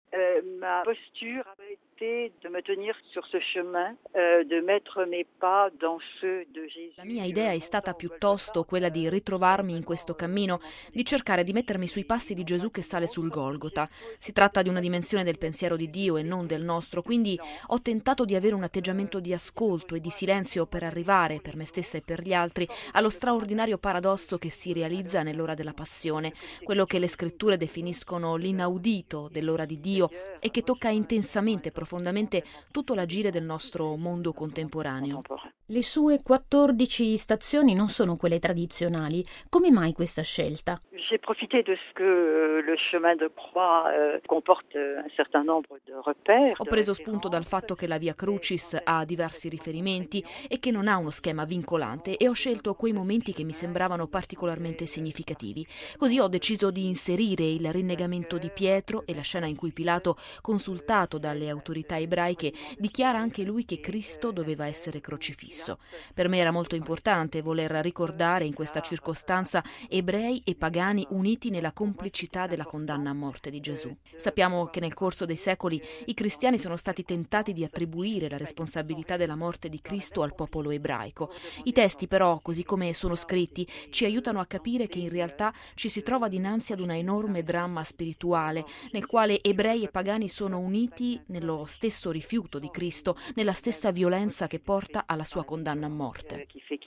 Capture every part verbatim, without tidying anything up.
Euh, ma posture a été de me tenir sur ce chemin, euh, de mettre mes pas dans ceux de Jésus. La mia idea è stata piuttosto quella di ritrovarmi in questo cammino, di cercare di mettermi sui passi di Gesù che sale sul Golgota. Si tratta di una dimensione del pensiero di Dio e non del nostro, quindi ho tentato di avere un atteggiamento di ascolto e di silenzio per arrivare, per me stessa e per gli altri, allo straordinario paradosso che si realizza nell'ora della passione, quello che le scritture definiscono l'inaudito dell'ora di Dio e che tocca intensamente e profondamente tutto l'agire del nostro mondo contemporaneo. Le sue quattordici stazioni non sono quelle tradizionali. Come mai questa scelta? J'ai profité de ce que le chemin de croix euh, comporte un certain nombre de repères. Ho preso spunto dal fatto che la Via Crucis ha diversi riferimenti e che non ha uno schema vincolante e ho scelto quei momenti che mi sembravano particolarmente significativi. Così ho deciso di inserire il rinnegamento di Pietro e la scena in cui Pilato, consultato dalle autorità ebraiche, dichiara anche lui che Cristo doveva essere crocifisso. Per me era molto importante voler ricordare in questa circostanza ebrei e pagani uniti nella complicità della condanna a morte di Gesù. Sappiamo che nel corso dei secoli i cristiani sono stati tentati di attribuire la responsabilità della morte di Cristo al popolo ebraico. I testi però, così come sono scritti, ci aiutano a capire che in realtà ci si trova dinanzi ad un enorme dramma spirituale nel quale ebrei e pagani sono uniti nello stesso rifiuto di Cristo, nella stessa violenza che porta alla sua condanna a morte.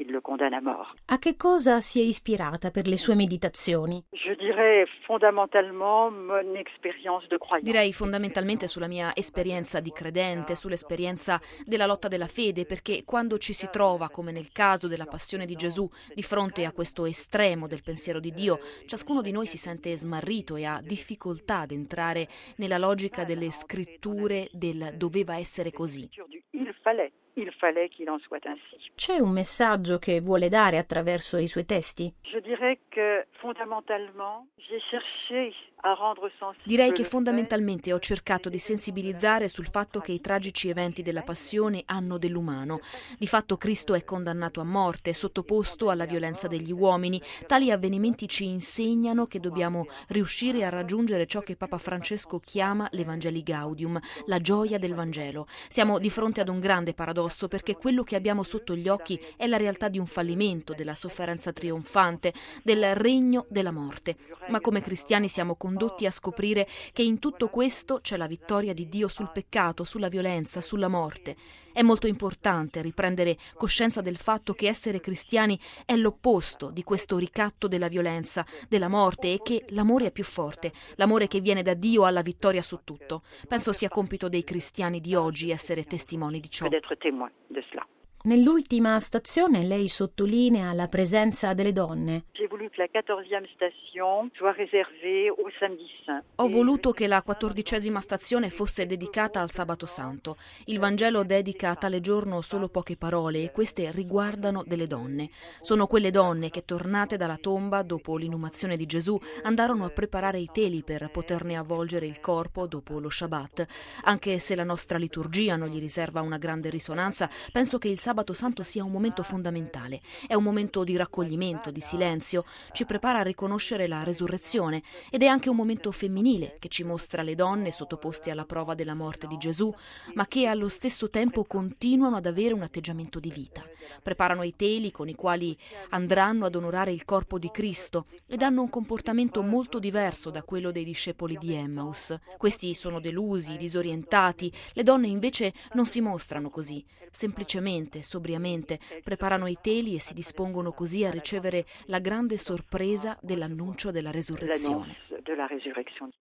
A che cosa si è ispirata per le sue meditazioni? Je dirais fondamentalement mon expérience de croyant. Direi fondamentalmente sulla mia esperienza di credente, sull'esperienza della lotta della fede, perché quando ci si trova, come nel caso della passione di Gesù, di fronte a questo estremo del pensiero di Dio, ciascuno di noi si sente smarrito e ha difficoltà ad entrare nella logica delle scritture del doveva essere così. Il fallait. Il fallait qu'il en soit ainsi. C'è un messaggio che vuole dare attraverso i suoi testi? Je dirais que fondamentalement, j'ai cherché a rendre sensibile. Direi che fondamentalmente ho cercato di sensibilizzare sul fatto che i tragici eventi della passione hanno dell'umano. Di fatto Cristo è condannato a morte, sottoposto alla violenza degli uomini. Tali avvenimenti ci insegnano che dobbiamo riuscire a raggiungere ciò che Papa Francesco chiama l'Evangelii Gaudium, la gioia del Vangelo. Siamo di fronte ad un grande paradosso, perché quello che abbiamo sotto gli occhi è la realtà di un fallimento, della sofferenza trionfante, del regno della morte. Ma come cristiani siamo condotti a scoprire che in tutto questo c'è la vittoria di Dio sul peccato, sulla violenza, sulla morte. È molto importante riprendere coscienza del fatto che essere cristiani è l'opposto di questo ricatto della violenza, della morte, e che l'amore è più forte, l'amore che viene da Dio alla vittoria su tutto. Penso sia compito dei cristiani di oggi essere testimoni di ciò. Nell'ultima stazione lei sottolinea la presenza delle donne. J'ai voulu que la quatorzième station soit réservée au samedi saint. Ho voluto che la quattordicesima stazione fosse dedicata al Sabato Santo. Il Vangelo dedica a tale giorno solo poche parole e queste riguardano delle donne. Sono quelle donne che, tornate dalla tomba dopo l'inumazione di Gesù, andarono a preparare i teli per poterne avvolgere il corpo dopo lo Shabbat. Anche se la nostra liturgia non gli riserva una grande risonanza, penso che il Sabato Santo sia un momento fondamentale. È un momento di raccoglimento, di silenzio, ci prepara a riconoscere la resurrezione ed è anche un momento femminile che ci mostra le donne sottoposte alla prova della morte di Gesù, ma che allo stesso tempo continuano ad avere un atteggiamento di vita. Preparano i teli con i quali andranno ad onorare il corpo di Cristo ed hanno un comportamento molto diverso da quello dei discepoli di Emmaus. Questi sono delusi, disorientati, le donne invece non si mostrano così. Semplicemente, sobriamente, preparano i teli e si dispongono così a ricevere la grande sorpresa dell'annuncio della resurrezione.